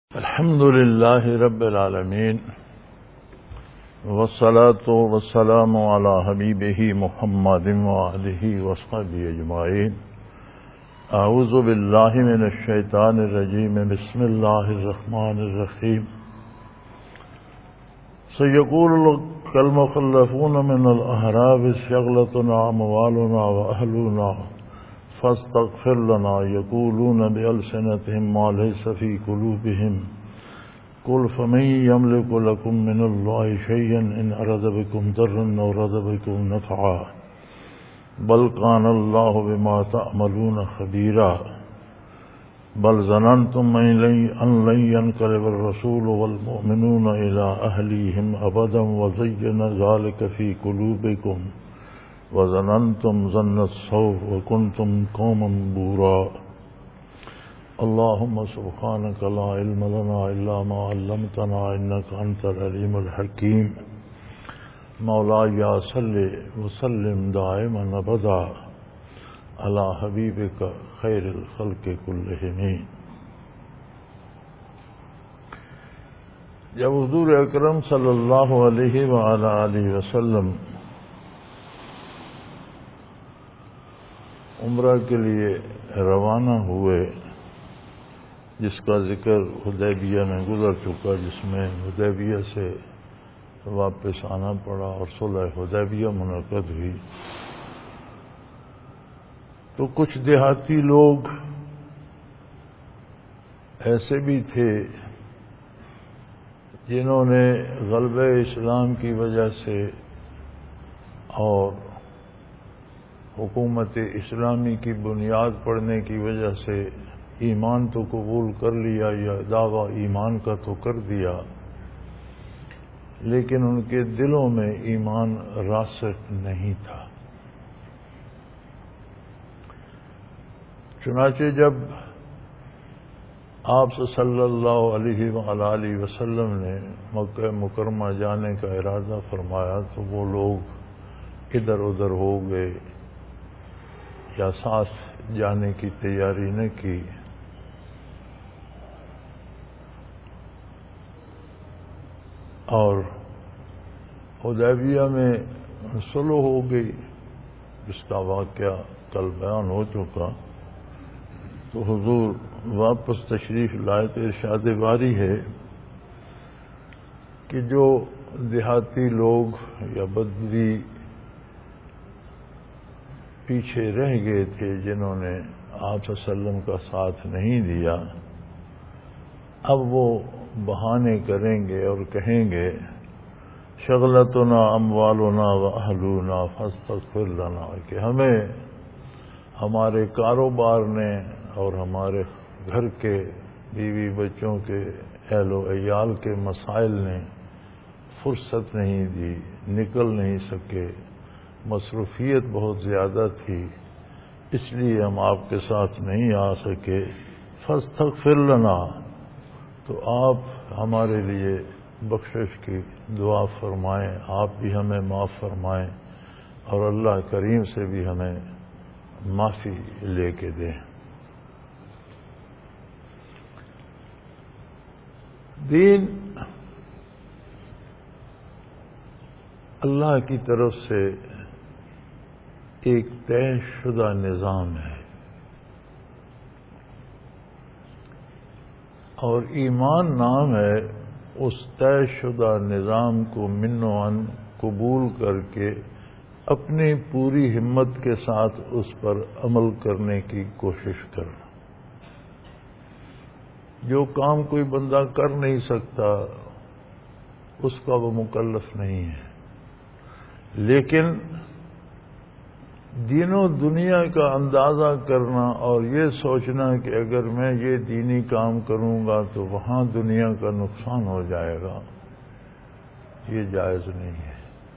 الحمد لله رب العالمين والصلاة والسلام على حبيبه محمد وآله وصحبه أجمعين. أعوذ بالله من الشيطان الرجيم. بسم الله الرحمن الرحيم. سيقول لك المخلفون من الأعراب شغلتنا أموالنا وأهلنا فاستغفر لنا يقولون بألسنتهم ما ليس في قلوبهم قل فمن يملك لكم من الله شيئا إن أراد بكم ضرا أو أراد بكم نفعا بل كان الله بما تعملون خبيرا بل ظننتم أن لن ينقلب الرسول والمؤمنون إلى أهليهم أبدا وزين ذلك في قلوبكم وظننتم ظن السوء وكنتم قوما بورا. اللهم سبحانك لا علم لنا إلا ما علمتنا إنك أنت العليم الحكيم. مولاي صل وسلم دائما أبدا على حبيبك خير الخلق كلهم. جب حضور اکرم صلی اللہ علیہ وآلہ وسلم عمرہ کے لیے روانہ ہوئے، جس کا ذکر حدیبیہ میں گزر چکا، جس میں حدیبیہ سے واپس آنا پڑا اور صلح حدیبیہ منعقد ہوئی، تو کچھ دیہاتی لوگ ایسے بھی تھے جنہوں نے غلبہ اسلام کی وجہ سے اور حکومت اسلامی کی بنیاد پڑنے کی وجہ سے ایمان تو قبول کر لیا یا دعویٰ ایمان کا تو کر دیا، لیکن ان کے دلوں میں ایمان راسخ نہیں تھا. چنانچہ جب آپ صلی اللہ علیہ وآلہ وسلم نے مکہ مکرمہ جانے کا ارادہ فرمایا تو وہ لوگ ادھر ادھر ہو گئے یا ساتھ جانے کی تیاری نہ کی. اور حدیبیہ میں صلح ہو گئی، جس کا واقعہ کل بیان ہو چکا. تو حضور واپس تشریف لائے تو ارشاد باری ہے کہ جو دیہاتی لوگ یا بدوی پیچھے رہ گئے تھے، جنہوں نے آپ صلی اللہ علیہ وسلم کا ساتھ نہیں دیا، اب وہ بہانے کریں گے اور کہیں گے شغلتنا اموالنا واہلنا فاستغفر لنا، کہ ہمیں ہمارے کاروبار نے اور ہمارے گھر کے بیوی بچوں کے اہل و عیال کے مسائل نے فرصت نہیں دی، نکل نہیں سکے، مصروفیت بہت زیادہ تھی، اس لیے ہم آپ کے ساتھ نہیں آ سکے. فاستغفر لنا، تو آپ ہمارے لیے بخشش کی دعا فرمائیں، آپ بھی ہمیں معاف فرمائیں اور اللہ کریم سے بھی ہمیں معافی لے کے دیں. دین اللہ کی طرف سے ایک طے شدہ نظام ہے، اور ایمان نام ہے اس طے شدہ نظام کو منوان قبول کر کے اپنی پوری ہمت کے ساتھ اس پر عمل کرنے کی کوشش کرنا. جو کام کوئی بندہ کر نہیں سکتا اس کا وہ مکلف نہیں ہے، لیکن دین و دنیا کا اندازہ کرنا اور یہ سوچنا کہ اگر میں یہ دینی کام کروں گا تو وہاں دنیا کا نقصان ہو جائے گا، یہ جائز نہیں ہے.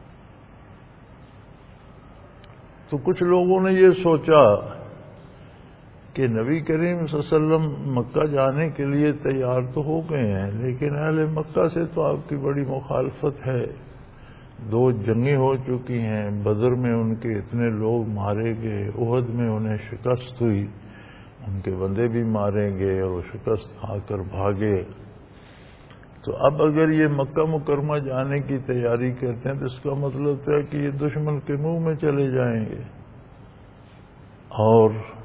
تو کچھ لوگوں نے یہ سوچا کہ نبی کریم صلی اللہ علیہ وسلم مکہ جانے کے لیے تیار تو ہو گئے ہیں، لیکن اہل مکہ سے تو آپ کی بڑی مخالفت ہے، 2 جنگیں ہو چکی ہیں، بدر میں ان کے اتنے لوگ مارے گئے، احد میں انہیں شکست ہوئی، ان کے بندے بھی مارے گئے اور وہ شکست کھا کر بھاگے. تو اب اگر یہ مکہ مکرمہ جانے کی تیاری کرتے ہیں تو اس کا مطلب ہے کہ یہ دشمن کے منہ میں چلے جائیں گے، اور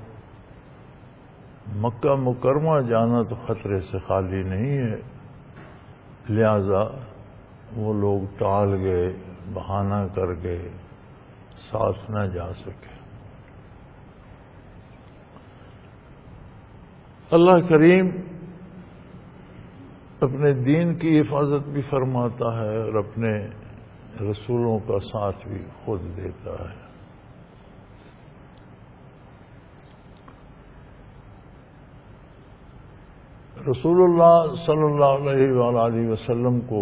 مکہ مکرمہ جانا تو خطرے سے خالی نہیں ہے، لہذا وہ لوگ ٹال گئے، بہانہ کر گئے، ساتھ نہ جا سکے۔ اللہ کریم اپنے دین کی حفاظت بھی فرماتا ہے اور اپنے رسولوں کا ساتھ بھی خود دیتا ہے۔ رسول اللہ صلی اللہ علیہ وآلہ وسلم کو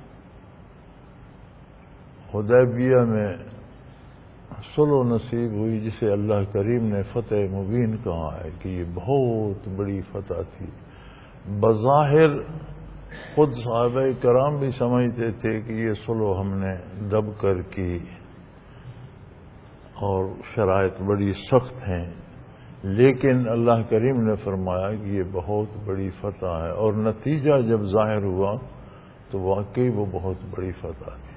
حدیبیہ میں صلح نصیب ہوئی، جسے اللہ کریم نے فتح مبین کہا ہے کہ یہ بہت بڑی فتح تھی۔ بظاہر خود صحابہ کرام بھی سمجھتے تھے کہ یہ صلح ہم نے دب کر کی اور شرائط بڑی سخت ہیں، لیکن اللہ کریم نے فرمایا کہ یہ بہت بڑی فتح ہے، اور نتیجہ جب ظاہر ہوا تو واقعی وہ بہت بڑی فتح تھی۔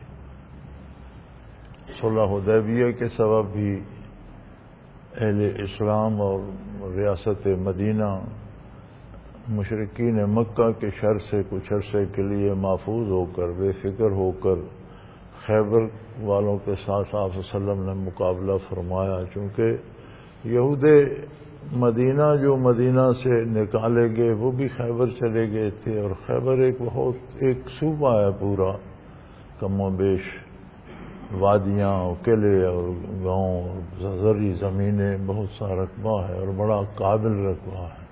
صلح حدیبیہ کے سبب بھی اہل اسلام اور ریاست مدینہ مشرکین مکہ کے شر سے کچھ عرصے کے لیے محفوظ ہو کر، بے فکر ہو کر خیبر والوں کے ساتھ آپ صلی اللہ علیہ وسلم نے مقابلہ فرمایا، چونکہ یہود مدینہ جو مدینہ سے نکالے گئے وہ بھی خیبر چلے گئے تھے، اور خیبر ایک صوبہ ہے پورا، کم و بیش وادیاں اور قلعے اور گاؤں اور زرعی زمینیں، بہت سا رقبہ ہے اور بڑا قابل رقبہ ہے۔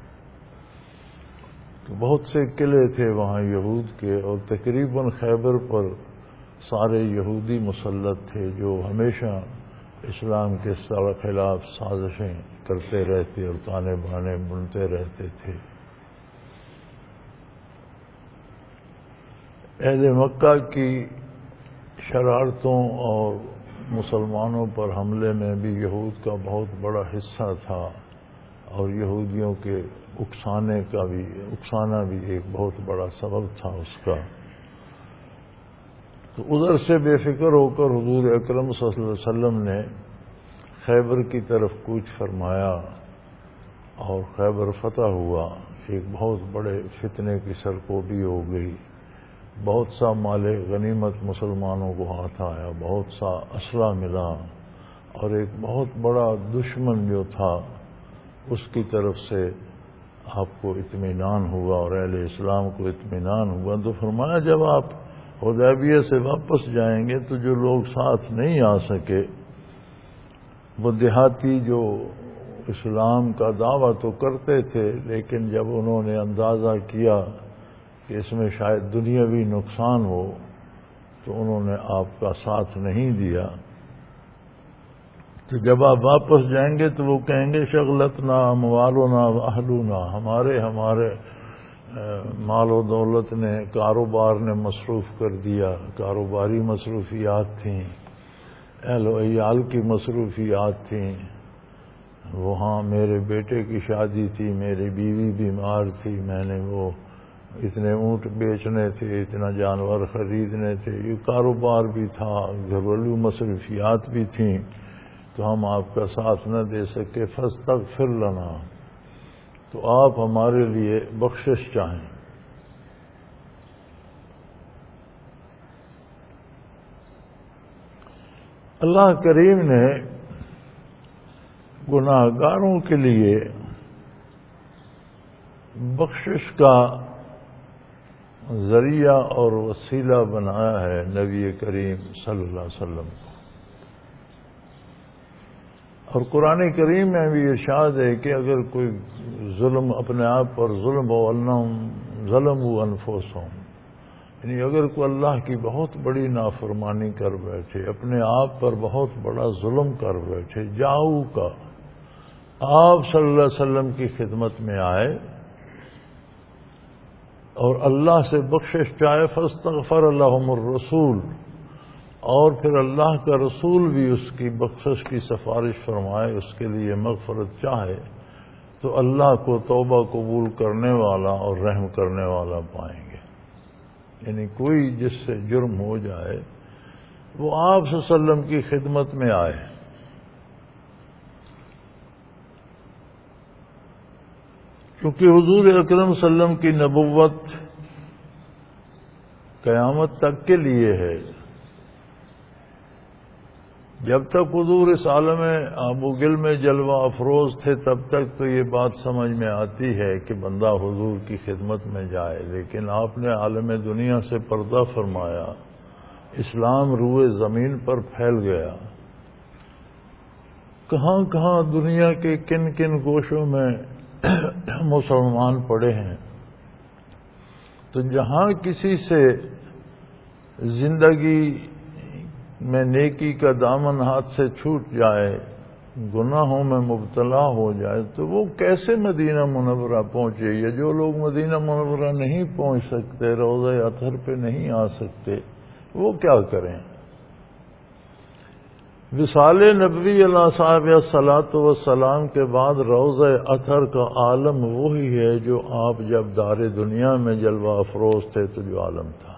تو بہت سے قلعے تھے وہاں یہود کے، اور تقریباً خیبر پر سارے یہودی مسلط تھے جو ہمیشہ اسلام کے خلاف سازشیں کرتے رہتے اور تانے بانے بنتے رہتے تھے۔ اہل مکہ کی شرارتوں اور مسلمانوں پر حملے میں بھی یہود کا بہت بڑا حصہ تھا، اور یہودیوں کے اکسانا بھی ایک بہت بڑا سبب تھا اس کا۔ تو ادھر سے بے فکر ہو کر حضور اکرم صلی اللہ علیہ وسلم نے خیبر کی طرف کوچ فرمایا اور خیبر فتح ہوا۔ ایک بہت بڑے فتنے کی سرکوبی ہو گئی، بہت سا مال غنیمت مسلمانوں کو ہاتھ آیا، بہت سا اسلحہ ملا، اور ایک بہت بڑا دشمن جو تھا اس کی طرف سے آپ کو اطمینان ہوا اور اہل اسلام کو اطمینان ہوا۔ تو فرمایا جب آپ حدیبیہ سے واپس جائیں گے تو جو لوگ ساتھ نہیں آ سکے، وہ دیہاتی جو اسلام کا دعویٰ تو کرتے تھے، لیکن جب انہوں نے اندازہ کیا کہ اس میں شاید دنیاوی نقصان ہو تو انہوں نے آپ کا ساتھ نہیں دیا۔ تو جب آپ واپس جائیں گے تو وہ کہیں گے شغلتنا اموالنا واہلنا، ہمارے مال و دولت نے، کاروبار نے مصروف کر دیا، کاروباری مصروفیات تھیں، اہل و عیال کی مصروفیات تھیں، وہاں میرے بیٹے کی شادی تھی، میری بیوی بیمار تھی، میں نے وہ اتنے اونٹ بیچنے تھے، اتنا جانور خریدنے تھے، یہ کاروبار بھی تھا، گھریلو مصروفیات بھی تھیں، تو ہم آپ کا ساتھ نہ دے سکے۔ فاستغفر لنا، تو آپ ہمارے لیے بخشش چاہیں۔ اللہ کریم نے گناہ گاروں کے لیے بخشش کا ذریعہ اور وسیلہ بنایا ہے نبی کریم صلی اللہ علیہ وسلم کو، اور قرآن کریم میں بھی ارشاد ہے کہ اگر کوئی ظلم اپنے آپ پر ظلم و ظلموا انفسہم، یعنی اگر کوئی اللہ کی بہت بڑی نافرمانی کر بیٹھے، اپنے آپ پر بہت بڑا ظلم کر بیٹھے، جاؤ کا آپ صلی اللہ علیہ وسلم کی خدمت میں آئے اور اللہ سے بخشش چاہے، فاستغفر لہم الرسول، اور پھر اللہ کا رسول بھی اس کی بخشش کی سفارش فرمائے، اس کے لیے مغفرت چاہے، تو اللہ کو توبہ قبول کرنے والا اور رحم کرنے والا پائیں گے۔ یعنی کوئی جس سے جرم ہو جائے وہ آپ صلی اللہ علیہ وسلم کی خدمت میں آئے. کیونکہ حضور اکرم صلی اللہ علیہ وسلم کی نبوت قیامت تک کے لیے ہے. جب تک حضور اس عالم ابو گل میں جلوہ افروز تھے تب تک تو یہ بات سمجھ میں آتی ہے کہ بندہ حضور کی خدمت میں جائے، لیکن آپ نے عالم دنیا سے پردہ فرمایا، اسلام روئے زمین پر پھیل گیا. کہاں کہاں دنیا کے کن کن گوشوں میں مسلمان پڑے ہیں. تو جہاں کسی سے زندگی میں نیکی کا دامن ہاتھ سے چھوٹ جائے، گناہوں میں مبتلا ہو جائے، تو وہ کیسے مدینہ منورہ پہنچے؟ یا جو لوگ مدینہ منورہ نہیں پہنچ سکتے، روضہ اطہر پہ نہیں آ سکتے، وہ کیا کریں؟ وصال نبوی علیہ صاحب الصلاۃ والسلام کے بعد روضہ اطہر کا عالم وہی ہے جو آپ جب دار دنیا میں جلوہ افروز تھے تو جو عالم تھا.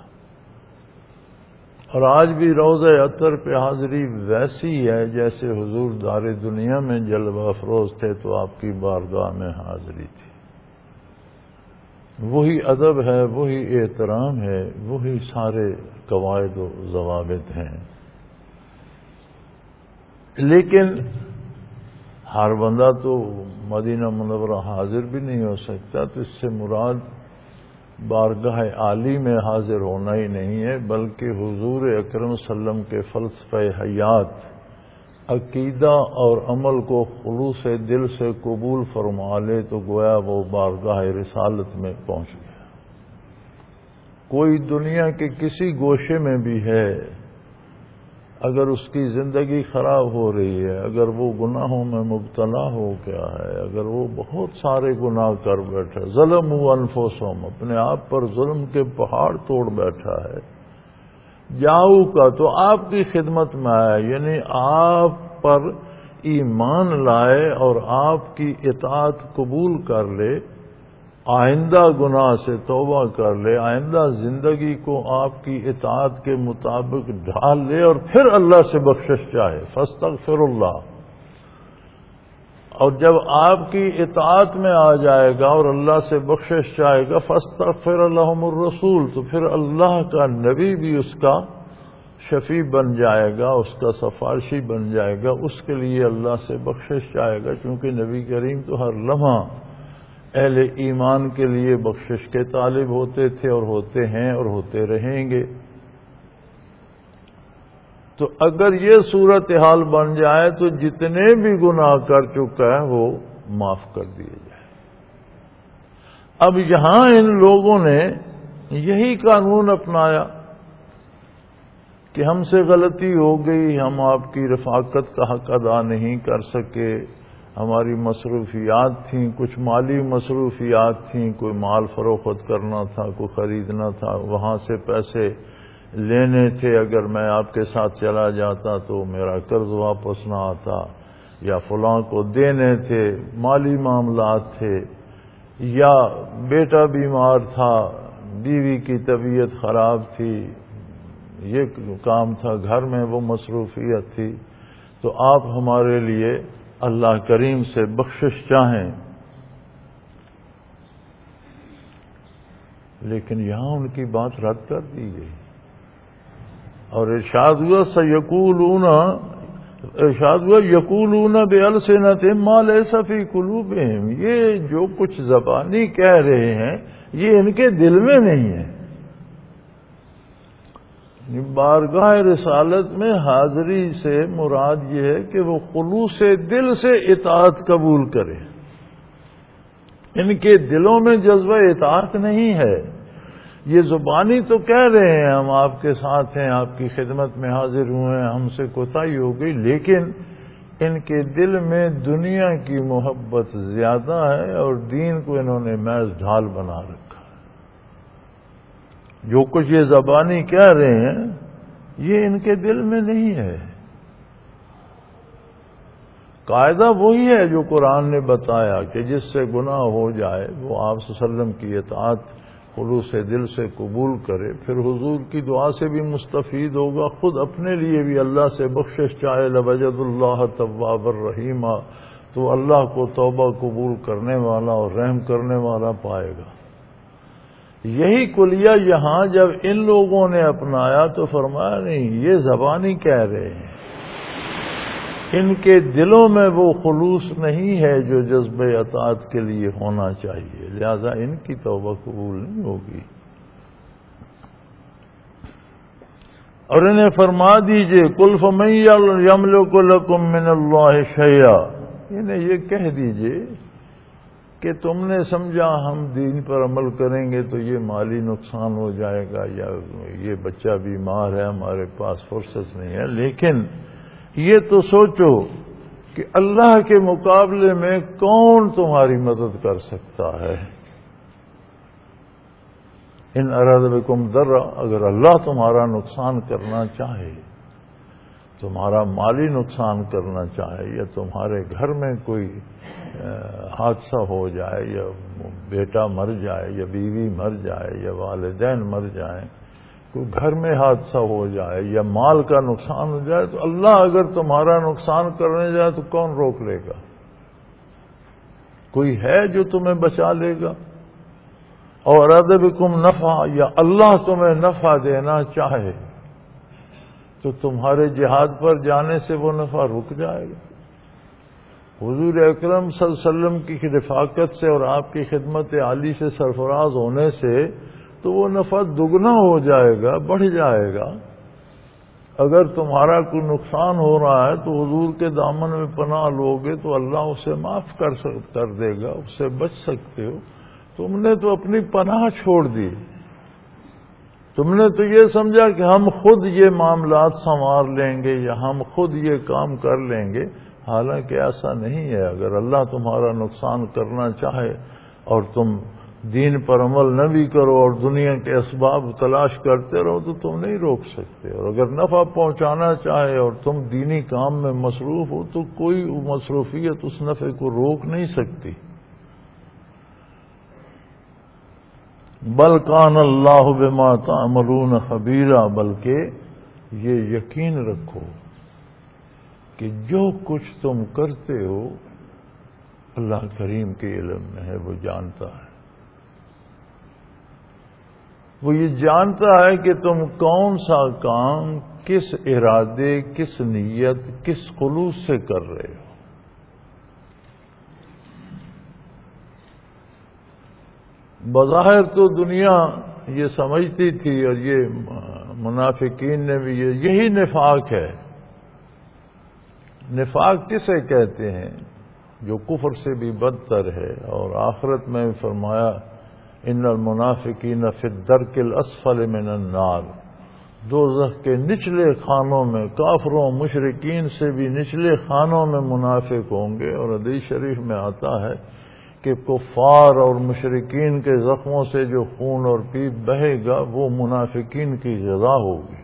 اور آج بھی روضہ اطہر پہ حاضری ویسی ہے جیسے حضور دار دنیا میں جلوہ افروز تھے تو آپ کی بارگاہ میں حاضری تھی. وہی ادب ہے، وہی احترام ہے، وہی سارے قواعد و ضوابط ہیں. لیکن ہر بندہ تو مدینہ منورہ حاضر بھی نہیں ہو سکتا، تو اس سے مراد بارگاہ عالی میں حاضر ہونا ہی نہیں ہے، بلکہ حضور اکرم صلی اللہ علیہ وسلم کے فلسفہ حیات، عقیدہ اور عمل کو خلوص دل سے قبول فرما لے تو گویا وہ بارگاہ رسالت میں پہنچ گیا. کوئی دنیا کے کسی گوشے میں بھی ہے، اگر اس کی زندگی خراب ہو رہی ہے، اگر وہ گناہوں میں مبتلا ہو گیا ہے، اگر وہ بہت سارے گناہ کر بیٹھا، ظلم انفسہم، اپنے آپ پر ظلم کے پہاڑ توڑ بیٹھا ہے، جاؤ کا تو آپ کی خدمت میں آیا، یعنی آپ پر ایمان لائے اور آپ کی اطاعت قبول کر لے، آئندہ گناہ سے توبہ کر لے، آئندہ زندگی کو آپ کی اطاعت کے مطابق ڈھال لے اور پھر اللہ سے بخشش چاہے، فاستغفر اللہ. اور جب آپ کی اطاعت میں آ جائے گا اور اللہ سے بخشش چاہے گا، فاستغفر لہم الرسول، تو پھر اللہ کا نبی بھی اس کا شفیع بن جائے گا، اس کا سفارشی بن جائے گا، اس کے لیے اللہ سے بخشش چاہے گا، کیونکہ نبی کریم تو ہر لمحہ اہل ایمان کے لیے بخشش کے طالب ہوتے تھے اور ہوتے ہیں اور ہوتے رہیں گے. تو اگر یہ صورتحال بن جائے تو جتنے بھی گناہ کر چکا ہے وہ معاف کر دیے جائے. اب یہاں ان لوگوں نے یہی قانون اپنایا کہ ہم سے غلطی ہو گئی، ہم آپ کی رفاقت کا حق ادا نہیں کر سکے، ہماری مصروفیات تھیں، کچھ مالی مصروفیات تھیں، کوئی مال فروخت کرنا تھا، کوئی خریدنا تھا، وہاں سے پیسے لینے تھے، اگر میں آپ کے ساتھ چلا جاتا تو میرا قرض واپس نہ آتا، یا فلاں کو دینے تھے، مالی معاملات تھے، یا بیٹا بیمار تھا، بیوی کی طبیعت خراب تھی، یہ کام تھا، گھر میں وہ مصروفیت تھی، تو آپ ہمارے لیے اللہ کریم سے بخشش چاہیں. لیکن یہاں ان کی بات رد کر دی گئی اور ارشاد ہوا یقولون بألسنتہم ما لیس فی قلوبہم، یہ جو کچھ زبانی کہہ رہے ہیں یہ ان کے دل میں نہیں ہے. بارگاہ رسالت میں حاضری سے مراد یہ ہے کہ وہ خلوص دل سے اطاعت قبول کرے. ان کے دلوں میں جذبہ اطاعت نہیں ہے. یہ زبانی تو کہہ رہے ہیں ہم آپ کے ساتھ ہیں، آپ کی خدمت میں حاضر ہوئے ہیں، ہم سے کوتاہی ہو گئی، لیکن ان کے دل میں دنیا کی محبت زیادہ ہے اور دین کو انہوں نے محض ڈھال بنا رکھا. جو کچھ یہ زبانی کہہ رہے ہیں یہ ان کے دل میں نہیں ہے. قاعدہ وہی ہے جو قرآن نے بتایا کہ جس سے گناہ ہو جائے وہ آپ صلی اللہ علیہ وسلم کی اطاعت خلوص دل سے قبول کرے، پھر حضور کی دعا سے بھی مستفید ہوگا، خود اپنے لیے بھی اللہ سے بخشش چاہے لوجد اللہ تواب الرحیم، تو اللہ کو توبہ قبول کرنے والا اور رحم کرنے والا پائے گا۔ یہی کلیہ یہاں جب ان لوگوں نے اپنایا تو فرمایا نہیں، یہ زبانی کہہ رہے ہیں، ان کے دلوں میں وہ خلوص نہیں ہے جو جذبہ اطاعت کے لیے ہونا چاہیے، لہذا ان کی توبہ قبول نہیں ہوگی۔ اور انہیں فرما دیجئے قل فمن یملک لکم من اللہ شیئا، انہیں یہ کہہ دیجئے کہ تم نے سمجھا ہم دین پر عمل کریں گے تو یہ مالی نقصان ہو جائے گا، یا یہ بچہ بیمار ہے ہمارے پاس فرصت نہیں ہے، لیکن یہ تو سوچو کہ اللہ کے مقابلے میں کون تمہاری مدد کر سکتا ہے۔ ان اراد بکم ضرا، اگر اللہ تمہارا نقصان کرنا چاہے، تمہارا مالی نقصان کرنا چاہے، یا تمہارے گھر میں کوئی حادثہ ہو جائے، یا بیٹا مر جائے، یا بیوی مر جائے، یا والدین مر جائیں، کوئی گھر میں حادثہ ہو جائے، یا مال کا نقصان ہو جائے، تو اللہ اگر تمہارا نقصان کرنے جائے تو کون روک لے گا؟ کوئی ہے جو تمہیں بچا لے گا؟ اور اراد بکم نفع، یا اللہ تمہیں نفع دینا چاہے تو تمہارے جہاد پر جانے سے وہ نفع رک جائے گا۔ حضور اکرم صلی اللہ علیہ وسلم کی رفاقت سے اور آپ کی خدمت عالی سے سرفراز ہونے سے تو وہ نفع دگنا ہو جائے گا، بڑھ جائے گا۔ اگر تمہارا کوئی نقصان ہو رہا ہے تو حضور کے دامن میں پناہ لوگے تو اللہ اسے معاف کر دے گا، اس سے بچ سکتے ہو۔ تم نے تو اپنی پناہ چھوڑ دی، تم نے تو یہ سمجھا کہ ہم خود یہ معاملات سنوار لیں گے یا ہم خود یہ کام کر لیں گے، حالانکہ ایسا نہیں ہے۔ اگر اللہ تمہارا نقصان کرنا چاہے اور تم دین پر عمل نہ بھی کرو اور دنیا کے اسباب تلاش کرتے رہو تو تم نہیں روک سکتے، اور اگر نفع پہنچانا چاہے اور تم دینی کام میں مصروف ہو تو کوئی مصروفیت اس نفع کو روک نہیں سکتی۔ بل کان اللہ بما تعملون خبیرا، بلکہ یہ یقین رکھو کہ جو کچھ تم کرتے ہو اللہ کریم کے علم میں ہے، وہ جانتا ہے۔ وہ یہ جانتا ہے کہ تم کون سا کام کس ارادے، کس نیت، کس خلوص سے کر رہے ہو۔ بظاہر تو دنیا یہ سمجھتی تھی، اور یہ منافقین نے بھی یہی نفاق ہے۔ نفاق کسے کہتے ہیں؟ جو کفر سے بھی بدتر ہے، اور آخرت میں فرمایا ان المنافقین فی الدرک الاسفل من النار، دوزخ کے نچلے خانوں میں، کافروں مشرکین سے بھی نچلے خانوں میں منافق ہوں گے۔ اور حدیث شریف میں آتا ہے کہ کفار اور مشرکین کے زخموں سے جو خون اور پیپ بہے گا وہ منافقین کی غذا ہوگی،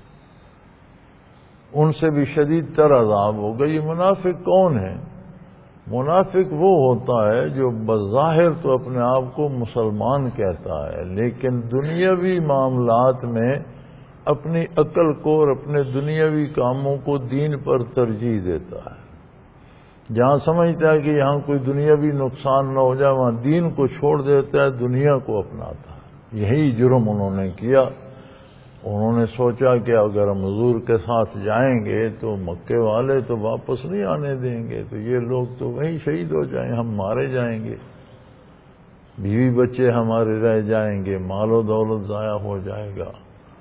ان سے بھی شدید تر عذاب ہوگا۔ یہ منافق کون ہے؟ منافق وہ ہوتا ہے جو بظاہر تو اپنے آپ کو مسلمان کہتا ہے، لیکن دنیاوی معاملات میں اپنی عقل کو اور اپنے دنیاوی کاموں کو دین پر ترجیح دیتا ہے۔ جہاں سمجھتا ہے کہ یہاں کوئی دنیاوی نقصان نہ ہو جائے وہاں دین کو چھوڑ دیتا ہے، دنیا کو اپناتا ہے۔ یہی جرم انہوں نے کیا۔ انہوں نے سوچا کہ اگر ہم حضور کے ساتھ جائیں گے تو مکے والے تو واپس نہیں آنے دیں گے، تو یہ لوگ تو وہیں شہید ہو جائیں، ہم مارے جائیں گے، بیوی بچے ہمارے رہ جائیں گے، مال و دولت ضائع ہو جائے گا۔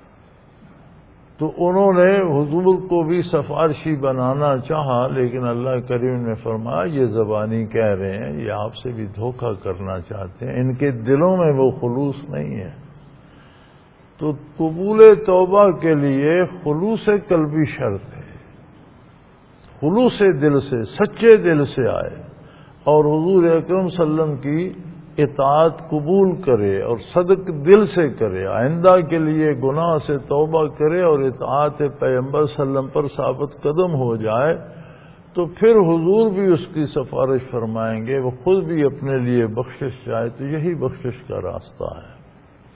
تو انہوں نے حضور کو بھی سفارشی بنانا چاہا، لیکن اللہ کریم نے فرمایا یہ زبانی کہہ رہے ہیں، یہ آپ سے بھی دھوکہ کرنا چاہتے ہیں، ان کے دلوں میں وہ خلوص نہیں ہے۔ تو قبول توبہ کے لیے خلوص قلبی شرط ہے، خلوص دل سے، سچے دل سے آئے اور حضور اکرم صلی اللہ علیہ وسلم کی اطاعت قبول کرے اور صدق دل سے کرے، آئندہ کے لیے گناہ سے توبہ کرے اور اطاعت پیغمبر صلی اللہ علیہ وسلم پر ثابت قدم ہو جائے، تو پھر حضور بھی اس کی سفارش فرمائیں گے، وہ خود بھی اپنے لیے بخشش چاہے، تو یہی بخشش کا راستہ ہے۔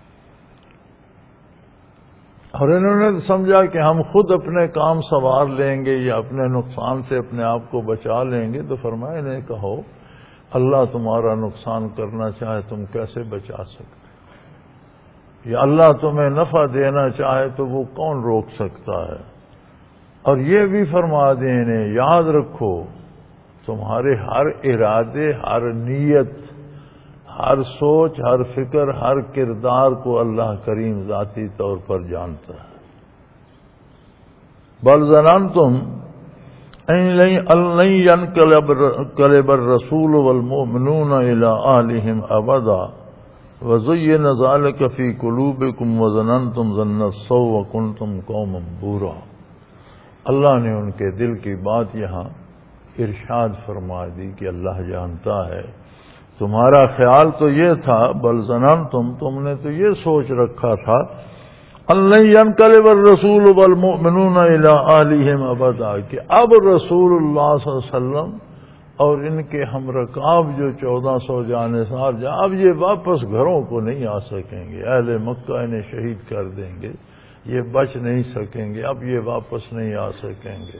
اور انہوں نے سمجھا کہ ہم خود اپنے کام سنوار لیں گے یا اپنے نقصان سے اپنے آپ کو بچا لیں گے، تو فرمایا انہیں کہو اللہ تمہارا نقصان کرنا چاہے تم کیسے بچا سکتے، یا اللہ تمہیں نفع دینا چاہے تو وہ کون روک سکتا ہے۔ اور یہ بھی فرما دیں انہیں، یاد رکھو تمہارے ہر ارادے، ہر نیت، ہر سوچ، ہر فکر، ہر کردار کو اللہ کریم ذاتی طور پر جانتا ہے۔ بل ظننتم ان لن ينقلب الرسول والمؤمنون الى اهلهم ابدا وزين ذلك في قلوبكم وظننتم ظن السوء وكنتم قوما بورا۔ اللہ نے ان کے دل کی بات یہاں ارشاد فرما دی کہ اللہ جانتا ہے تمہارا خیال تو یہ تھا، بل ظننتم تم نے تو یہ سوچ رکھا تھا، ان لن ينقلب الرسول والمؤمنون الى اهلهم ابدا، کہ اب رسول اللہ صلی اللہ علیہ وسلم اور ان کے ہم رکاب جو 1400 جانثار اب یہ واپس گھروں کو نہیں آ سکیں گے، اہل مکہ انہیں شہید کر دیں گے، یہ بچ نہیں سکیں گے، اب یہ واپس نہیں آ سکیں گے۔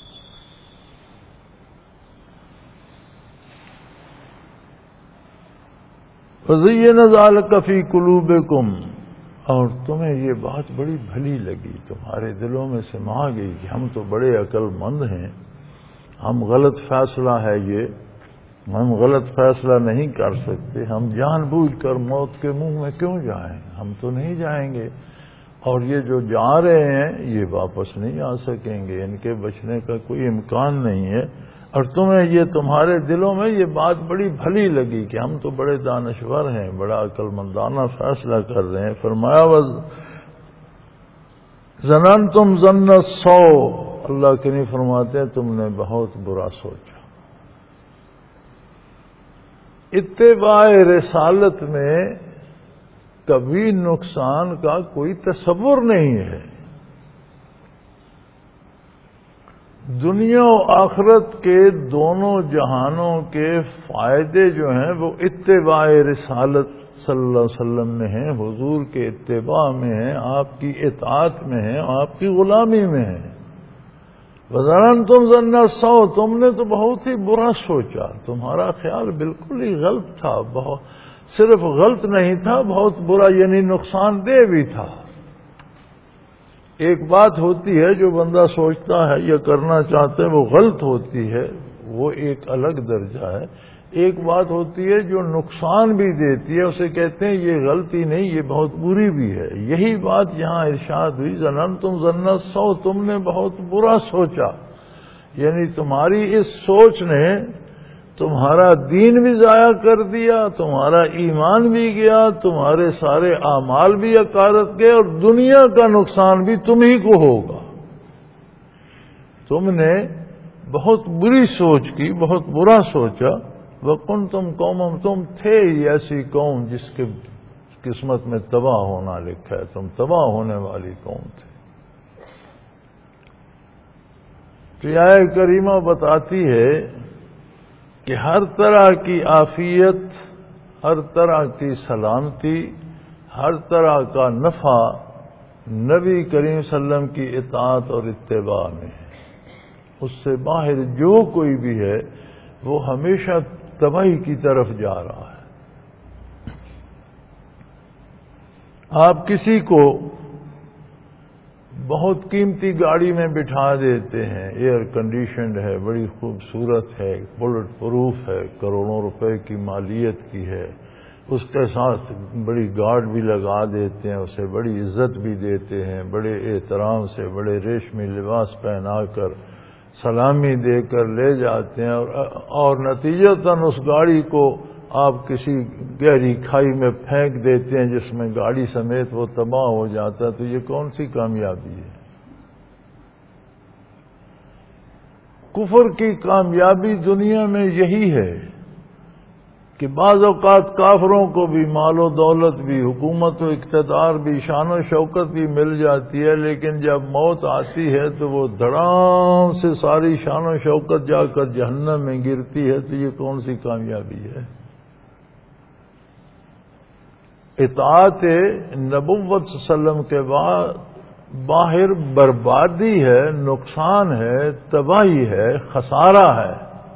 فَزَيَّنَ ذَلِكَ فِي قُلُوبِكُمْ، اور تمہیں یہ بات بڑی بھلی لگی، تمہارے دلوں میں سما گئی کہ ہم تو بڑے عقل مند ہیں، ہم غلط فیصلہ ہے یہ، ہم غلط فیصلہ نہیں کر سکتے، ہم جان بوجھ کر موت کے منہ میں کیوں جائیں، ہم تو نہیں جائیں گے، اور یہ جو جا رہے ہیں یہ واپس نہیں آ سکیں گے، ان کے بچنے کا کوئی امکان نہیں ہے، اور تمہیں یہ تمہارے دلوں میں یہ بات بڑی بھلی لگی کہ ہم تو بڑے دانشور ہیں، بڑا عقل مندانہ فیصلہ کر رہے ہیں۔ فرمایا ظننتم ظن السوء، اللہ کے نہیں فرماتے تم نے بہت برا سوچا۔ اتباع رسالت میں کبھی نقصان کا کوئی تصور نہیں ہے، دنیا و آخرت کے دونوں جہانوں کے فائدے جو ہیں وہ اتباع رسالت صلی اللہ علیہ وسلم میں ہیں، حضور کے اتباع میں ہیں، آپ کی اطاعت میں ہیں، آپ کی غلامی میں ہیں۔ وَظَنَنْتُمْ ظَنَّ السَّوْءِ، تم نے تو بہت ہی برا سوچا، تمہارا خیال بالکل ہی غلط تھا، صرف غلط نہیں تھا، بہت برا یعنی نقصان دہ بھی تھا۔ ایک بات ہوتی ہے جو بندہ سوچتا ہے یا کرنا چاہتے ہیں وہ غلط ہوتی ہے، وہ ایک الگ درجہ ہے۔ ایک بات ہوتی ہے جو نقصان بھی دیتی ہے، اسے کہتے ہیں یہ غلطی نہیں، یہ بہت بری بھی ہے۔ یہی بات یہاں ارشاد ہوئی، ظننتم ظن السوء، تم نے بہت برا سوچا، یعنی تمہاری اس سوچ نے تمہارا دین بھی ضائع کر دیا، تمہارا ایمان بھی گیا، تمہارے سارے اعمال بھی اکارت گئے، اور دنیا کا نقصان بھی تم ہی کو ہوگا۔ تم نے بہت بری سوچ کی، بہت برا سوچا۔ وَكُنْتُمْ قَوْمًا، تم تھے ہی ایسی قوم جس کے قسمت میں تباہ ہونا لکھا ہے، تم تباہ ہونے والی قوم تھے۔ تو آیت کریمہ بتاتی ہے کہ ہر طرح کی عافیت، ہر طرح کی سلامتی، ہر طرح کا نفع نبی کریم صلی اللہ علیہ وسلم کی اطاعت اور اتباع میں ہے۔ اس سے باہر جو کوئی بھی ہے وہ ہمیشہ تباہی کی طرف جا رہا ہے۔ آپ کسی کو بہت قیمتی گاڑی میں بٹھا دیتے ہیں، ایئر کنڈیشنڈ ہے، بڑی خوبصورت ہے، بلٹ پروف ہے، کروڑوں روپے کی مالیت کی ہے، اس کے ساتھ بڑی گارڈ بھی لگا دیتے ہیں، اسے بڑی عزت بھی دیتے ہیں، بڑے احترام سے بڑے ریشمی لباس پہنا کر سلامی دے کر لے جاتے ہیں، اور نتیجتاً اس گاڑی کو آپ کسی گہری کھائی میں پھینک دیتے ہیں جس میں گاڑی سمیت وہ تباہ ہو جاتا ہے، تو یہ کون سی کامیابی ہے؟ کفر کی کامیابی دنیا میں یہی ہے کہ بعض اوقات کافروں کو بھی مال و دولت بھی، حکومت و اقتدار بھی، شان و شوکت بھی مل جاتی ہے، لیکن جب موت آتی ہے تو وہ دھڑام سے ساری شان و شوکت جا کر جہنم میں گرتی ہے، تو یہ کون سی کامیابی ہے؟ اطاعت نبوت صلی اللہ علیہ وسلم کے بعد باہر بربادی ہے، نقصان ہے، تباہی ہے، خسارہ ہے۔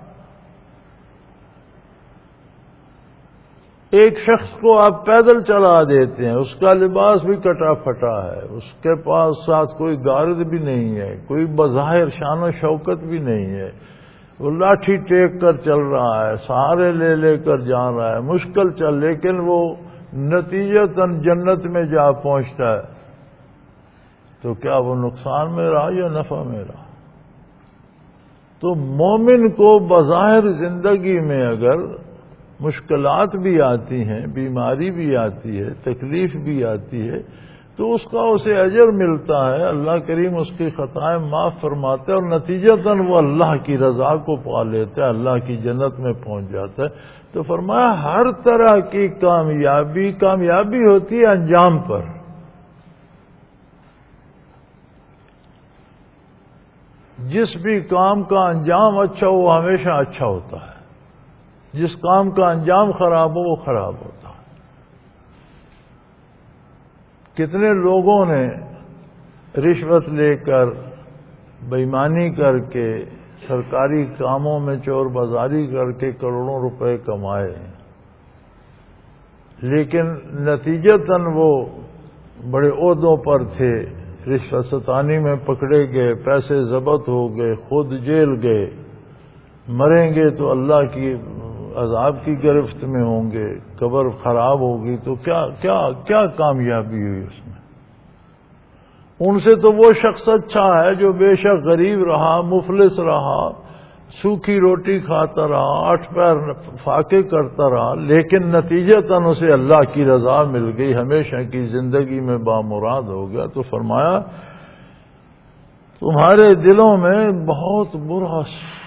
ایک شخص کو آپ پیدل چلا دیتے ہیں، اس کا لباس بھی کٹا پھٹا ہے، اس کے پاس ساتھ کوئی غارت بھی نہیں ہے، کوئی بظاہر شان و شوکت بھی نہیں ہے، وہ لاٹھی ٹیک کر چل رہا ہے، سہارے لے لے کر جا رہا ہے، مشکل چل، لیکن وہ نتیجتاً جنت میں جا پہنچتا ہے، تو کیا وہ نقصان میں رہا یا نفع میں رہا؟ تو مومن کو بظاہر زندگی میں اگر مشکلات بھی آتی ہیں، بیماری بھی آتی ہے، تکلیف بھی آتی ہے، تو اس کا اسے اجر ملتا ہے، اللہ کریم اس کی خطائیں معاف فرماتے ہیں، اور نتیجتاً وہ اللہ کی رضا کو پا لیتا ہے، اللہ کی جنت میں پہنچ جاتا ہے۔ تو فرمایا ہر طرح کی کامیابی ہوتی ہے انجام پر۔ جس بھی کام کا انجام اچھا ہو وہ ہمیشہ اچھا ہوتا ہے، جس کام کا انجام خراب ہو وہ خراب ہوتا ہے۔ کتنے لوگوں نے رشوت لے کر، بےایمانی کر کے، سرکاری کاموں میں چور بازاری کر کے کروڑوں روپے کمائے، لیکن نتیجتاً وہ بڑے عہدوں پر تھے، رشوت ستانی میں پکڑے گئے، پیسے ضبط ہو گئے، خود جیل گئے، مریں گے تو اللہ کی عذاب کی گرفت میں ہوں گے، قبر خراب ہوگی، تو کیا کامیابی ہوئی اس میں؟ ان سے تو وہ شخص اچھا ہے جو بے شک غریب رہا، مفلس رہا، سوکھی روٹی کھاتا رہا، 8 پیر فاقے کرتا رہا، لیکن نتیجتاً اسے اللہ کی رضا مل گئی، ہمیشہ کی زندگی میں بامراد ہو گیا۔ تو فرمایا تمہارے دلوں میں بہت برا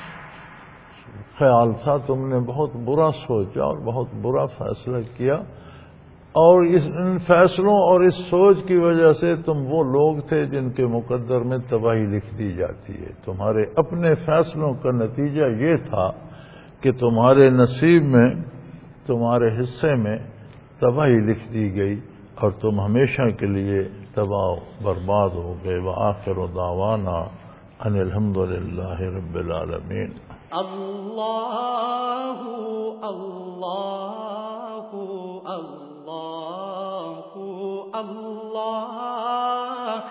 خیال تھا، تم نے بہت برا سوچا اور بہت برا فیصلہ کیا، اور ان فیصلوں اور اس سوچ کی وجہ سے تم وہ لوگ تھے جن کے مقدر میں تباہی لکھ دی جاتی ہے۔ تمہارے اپنے فیصلوں کا نتیجہ یہ تھا کہ تمہارے نصیب میں، تمہارے حصے میں تباہی لکھ دی گئی، اور تم ہمیشہ کے لیے تباہ و برباد ہو گئے۔ وآخر دعوانا ان الحمد للہ رب العالمین۔ اللہ اللہ اللہ اللہ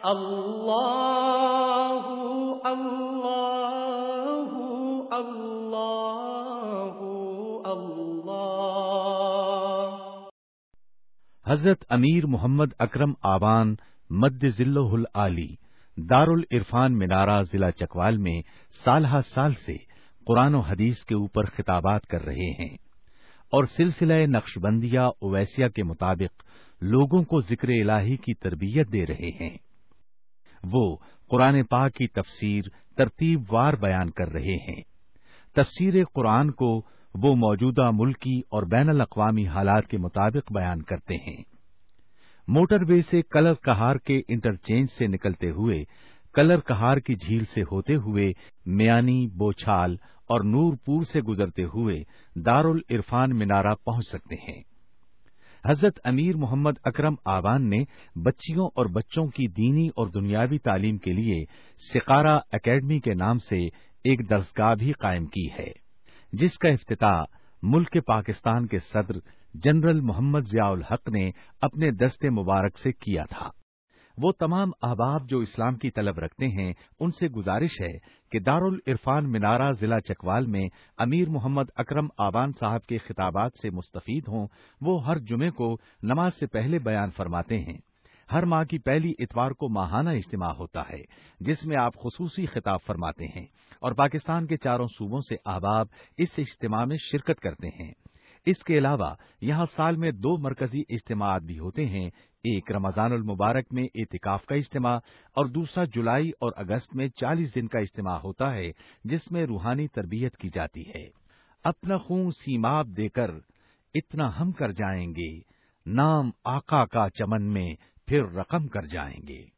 اللہ اللہ اللہ اللہ۔ حضرت امیر محمد اکرم آبان مد ذلہ العالی دارالعرفان منارہ ضلع چکوال میں سالہ سال سے قرآن و حدیث کے اوپر خطابات کر رہے ہیں، اور سلسلہ نقشبندیہ اویسیہ کے مطابق لوگوں کو ذکر الہی کی تربیت دے رہے ہیں۔ وہ قرآن پاک کی تفسیر ترتیب وار بیان کر رہے ہیں۔ تفسیر قرآن کو وہ موجودہ ملکی اور بین الاقوامی حالات کے مطابق بیان کرتے ہیں۔ موٹر وے سے کلر کہار کے انٹرچینج سے نکلتے ہوئے، کلر کہار کی جھیل سے ہوتے ہوئے، میانی، بوچھال اور نورپور سے گزرتے ہوئے دارالعرفان منارہ پہنچ سکتے ہیں۔ حضرت امیر محمد اکرم آبان نے بچیوں اور بچوں کی دینی اور دنیاوی تعلیم کے لیے سقارہ اکیڈمی کے نام سے ایک درسگاہ بھی قائم کی ہے، جس کا افتتاح ملک پاکستان کے صدر جنرل محمد ضیاء الحق نے اپنے دست مبارک سے کیا تھا۔ وہ تمام احباب جو اسلام کی طلب رکھتے ہیں ان سے گزارش ہے کہ دارالعرفان منارہ ضلع چکوال میں امیر محمد اکرم آبان صاحب کے خطابات سے مستفید ہوں۔ وہ ہر جمعے کو نماز سے پہلے بیان فرماتے ہیں۔ ہر ماہ کی پہلی اتوار کو ماہانہ اجتماع ہوتا ہے، جس میں آپ خصوصی خطاب فرماتے ہیں، اور پاکستان کے چاروں صوبوں سے احباب اس اجتماع میں شرکت کرتے ہیں۔ اس کے علاوہ یہاں سال میں 2 مرکزی اجتماعات بھی ہوتے ہیں، ایک رمضان المبارک میں اعتکاف کا اجتماع اور دوسرا جولائی اور اگست میں 40 دن کا اجتماع ہوتا ہے، جس میں روحانی تربیت کی جاتی ہے۔ اپنا خون سیماب دے کر اتنا ہم کر جائیں گے، نام آقا کا چمن میں پھر رقم کر جائیں گے۔